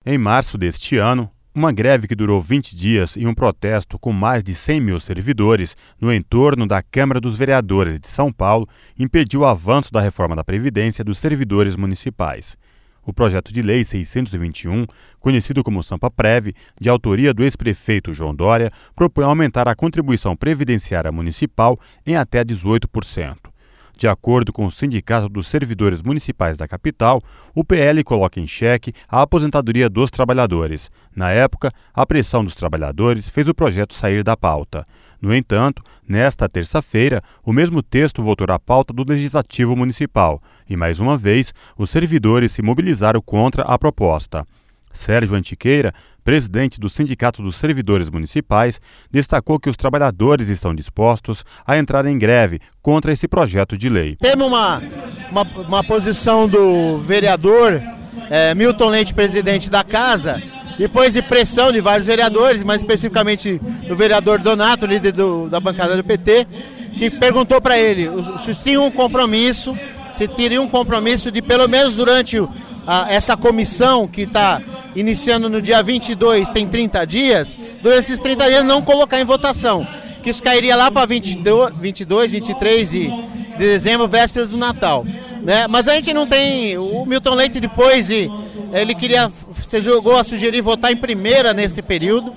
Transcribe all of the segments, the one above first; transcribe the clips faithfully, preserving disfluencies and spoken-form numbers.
Em março deste ano, uma greve que durou vinte dias e um protesto com mais de cem mil servidores no entorno da Câmara dos Vereadores de São Paulo impediu o avanço da reforma da Previdência dos servidores municipais. O projeto de lei seiscentos e vinte e um, conhecido como SampaPrev, de autoria do ex-prefeito João Dória, propõe aumentar a contribuição previdenciária municipal em até dezoito por cento. De acordo com o Sindicato dos Servidores Municipais da capital, o P L coloca em xeque a aposentadoria dos trabalhadores. Na época, a pressão dos trabalhadores fez o projeto sair da pauta. No entanto, nesta terça-feira, o mesmo texto voltou à pauta do Legislativo Municipal e, mais uma vez, os servidores se mobilizaram contra a proposta. Sérgio Antiqueira, presidente do Sindicato dos Servidores Municipais, destacou que os trabalhadores estão dispostos a entrar em greve contra esse projeto de lei. Temos uma, uma, uma posição do vereador é, Milton Leite, presidente da Casa, depois de pressão de vários vereadores, mais especificamente do vereador Donato, líder do, da bancada do P T, que perguntou para ele se tinha um compromisso, se teria um compromisso de pelo menos durante o, a, essa comissão que está iniciando no dia vinte e dois, tem trinta dias, durante esses trinta dias não colocar em votação, que isso cairia lá para vinte e dois, vinte e três de dezembro, vésperas do Natal, né? Mas a gente não tem, o Milton Leite depois, e, ele queria, você jogou a sugerir votar em primeira nesse período,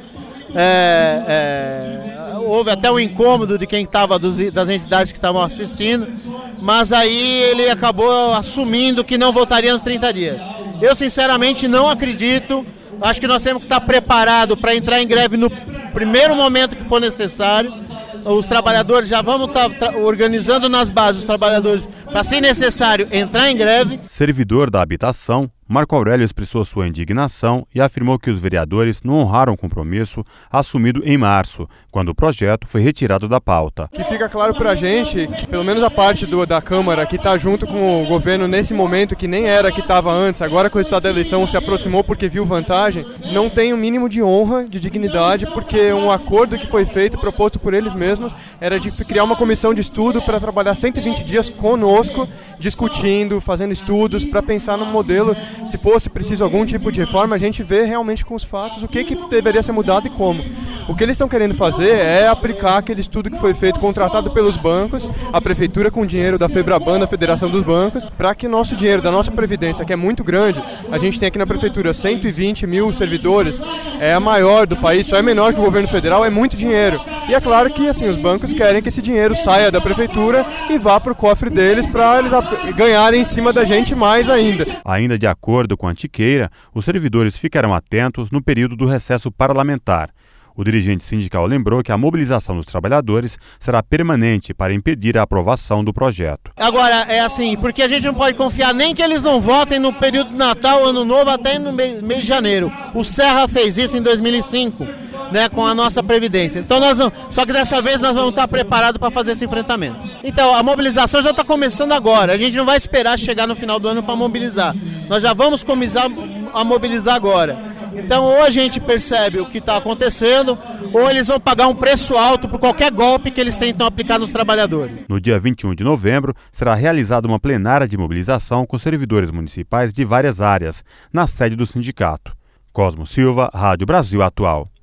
é, é, houve até um incômodo de quem estava, das entidades que estavam assistindo, mas aí ele acabou assumindo que não votaria nos trinta dias. Eu sinceramente não acredito, acho que nós temos que estar preparados para entrar em greve no primeiro momento que for necessário. Os trabalhadores já vamos estar organizando nas bases os trabalhadores para, se necessário, entrar em greve. Servidor da habitação, Marco Aurélio expressou sua indignação e afirmou que os vereadores não honraram o compromisso assumido em março, quando o projeto foi retirado da pauta. Que fica claro para a gente, que pelo menos a parte do, da Câmara que está junto com o governo nesse momento, que nem era que estava antes, agora com o estado da eleição se aproximou porque viu vantagem, não tem o um mínimo de honra, de dignidade, porque um acordo que foi feito, proposto por eles mesmos, era de criar uma comissão de estudo para trabalhar cento e vinte dias conosco, discutindo, fazendo estudos, para pensar no modelo. Se fosse preciso algum tipo de reforma, a gente vê realmente com os fatos o que, que deveria ser mudado e como. O que eles estão querendo fazer é aplicar aquele estudo que foi feito, contratado pelos bancos, a prefeitura com dinheiro da FEBRABAN, da Federação dos Bancos, para que nosso dinheiro da nossa previdência, que é muito grande, a gente tem aqui na prefeitura cento e vinte mil servidores, é a maior do país, só é menor que o governo federal, é muito dinheiro. E é claro que assim, os bancos querem que esse dinheiro saia da prefeitura e vá para o cofre deles para eles ganharem em cima da gente mais ainda. Ainda de acordo com a Antiqueira, os servidores ficarão atentos no período do recesso parlamentar. O dirigente sindical lembrou que a mobilização dos trabalhadores será permanente para impedir a aprovação do projeto. Agora, é assim, porque a gente não pode confiar nem que eles não votem no período de Natal, Ano Novo, até no mês de janeiro. O Serra fez isso em dois mil e cinco, né, com a nossa Previdência. Então nós vamos, só que dessa vez nós vamos estar preparados para fazer esse enfrentamento. Então, a mobilização já está começando agora. A gente não vai esperar chegar no final do ano para mobilizar. Nós já vamos começar a mobilizar agora. Então, ou a gente percebe o que está acontecendo, ou eles vão pagar um preço alto por qualquer golpe que eles tentam aplicar nos trabalhadores. No dia vinte e um de novembro, será realizada uma plenária de mobilização com servidores municipais de várias áreas, na sede do sindicato. Cosmo Silva, Rádio Brasil Atual.